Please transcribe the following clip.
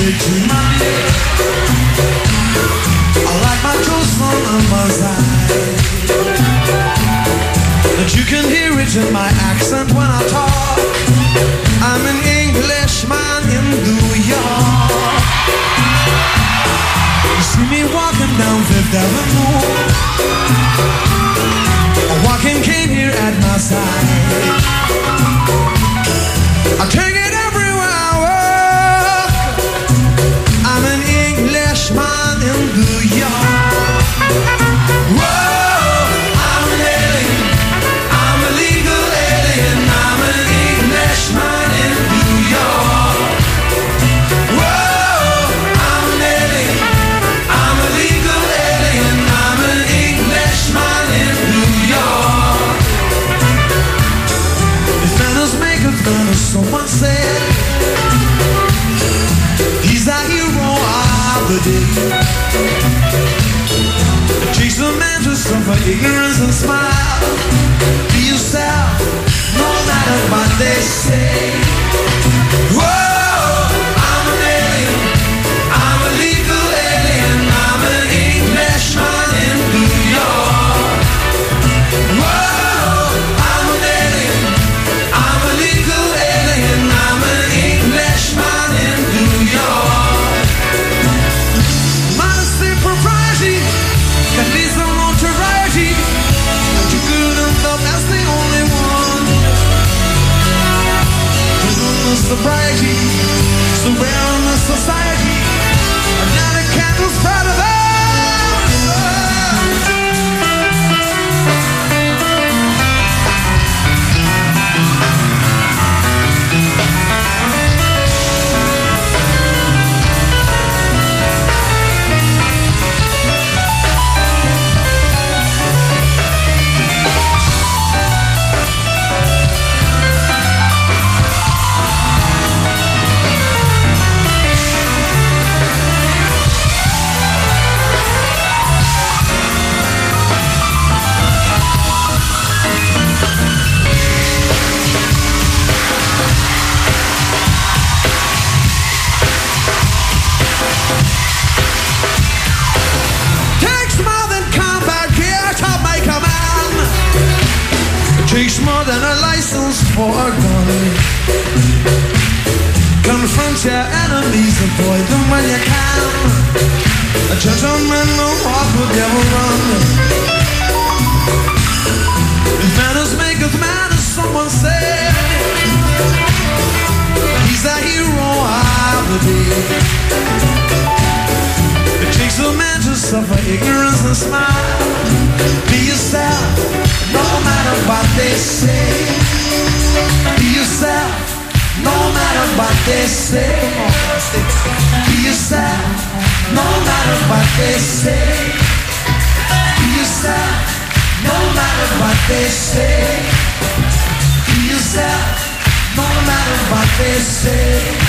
victory, my dear. I like my toast on my side, but you can hear it in my accent when I talk. I'm an Englishman in New York. You see me walking down Fifth Avenue, a walking cane here at my side. I take it everywhere I walk. I'm an Englishman in New York. Whoa, I'm an alien. I'm a legal alien. I'm an Englishman in New York. Whoa, I'm an alien. I'm a legal alien. I'm an Englishman in New York. If manners make a Venice, someone said he's a hero of the day. Teach the man to suffer ignorance and smile. Be yourself, no matter what they say. Whoa, I'm an alien. I'm a legal alien. I'm an Englishman in New York. Whoa, I'm an alien. I'm a legal alien. I'm an Englishman in New York. Modesty, propriety, can be some notoriety. But you couldn't know that's the only one. Goodness, sobriety, surrounding society. Another candle's better than. Takes more than a license for a gun. Confront your enemies, avoid them when you can. A gentleman will walk, will never run. If manners maketh man, as someone said, he's a hero of the day. It takes a man to suffer ignorance and smile. Be yourself, no matter what they say. Be yourself, no matter what they say. Be yourself, no matter what they say. Be yourself, no matter what they say. Be yourself, no matter what they say.